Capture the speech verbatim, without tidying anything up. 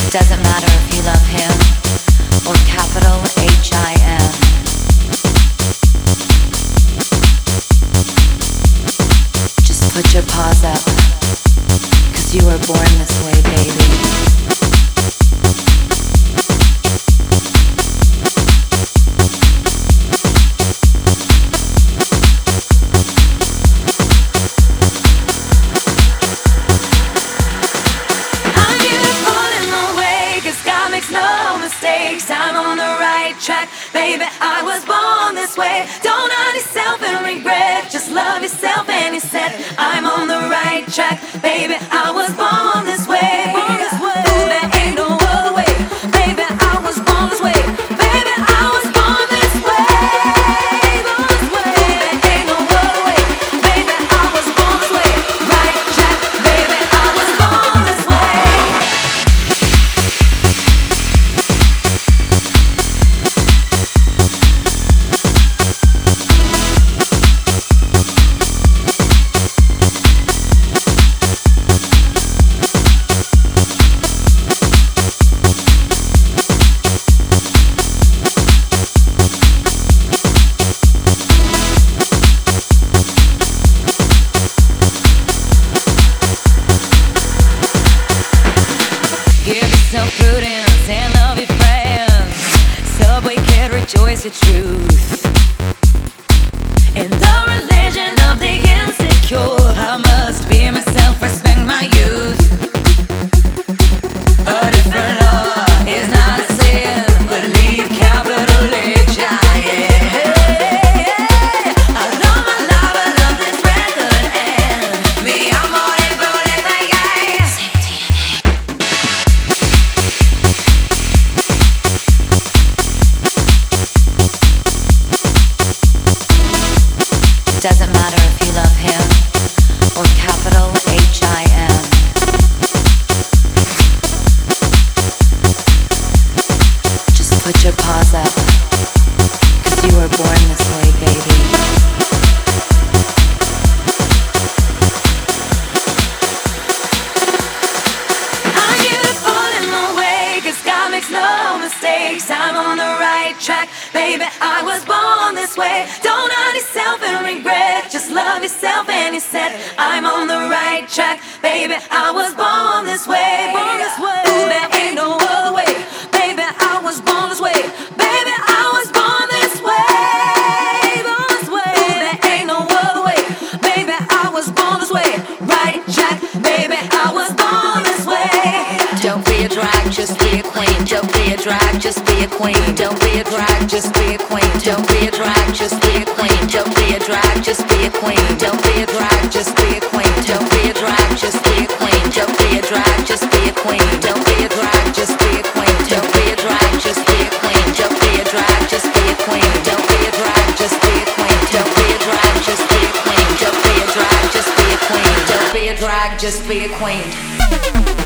Doesn't matter if you love him or capital H I M. Just put your paws up, 'cause you were born this way, baby. I'm on the right track, baby, I was born this way. Don't hurt yourself and regret, just love yourself and you said I'm on the right track, baby, I was born this way. Born this way. Ooh, there ain't no other way, baby, I was born this way. Baby, I was born this way. Born this way. Ooh, there ain't no other way, baby, I was born this way. Right track, baby, I was born this way. Prudence and love your friends. Subway can rejoice the truth. In the religion of the insecure, I must be myself, respect my youth. A different law is not a sin, believe capital H I M. I love my life, I love this record, and me, I'm all in for whatever, yeah. Doesn't matter if you love him or capital H I M. Just put your paws up, 'cause you were born this way, baby. I'm beautiful in my way, 'cause God makes no mistakes. I'm on the right track, baby, I was born this way. Don't hurt yourself and regret, just love yourself and you said I'm on the right track, baby, I was born this way. Born this way. Ooh, there ain't no other way, baby, I was born this way. Baby, I was born this way. Born this way. Ooh, there ain't no other way, baby, I was born this way. Right track, baby, I was born this way. Don't be a drag, just be a queen. Don't be a drag, just be a queen. Don't be a drag, just be a queen. Don't be a drag, just be a queen. Don't be a drag, just be a queen. Don't be a drag, just be a queen. Don't be a drag, just be a queen. Don't be a drag, just be a queen. Don't be a drag, just be a queen. Don't be a drag, just be a queen. Don't be a drag, just be a queen. Don't be a drag, just be a queen. Don't be a drag, just be a queen. Don't be a drag, just be a queen. Don't be a drag, just be a queen.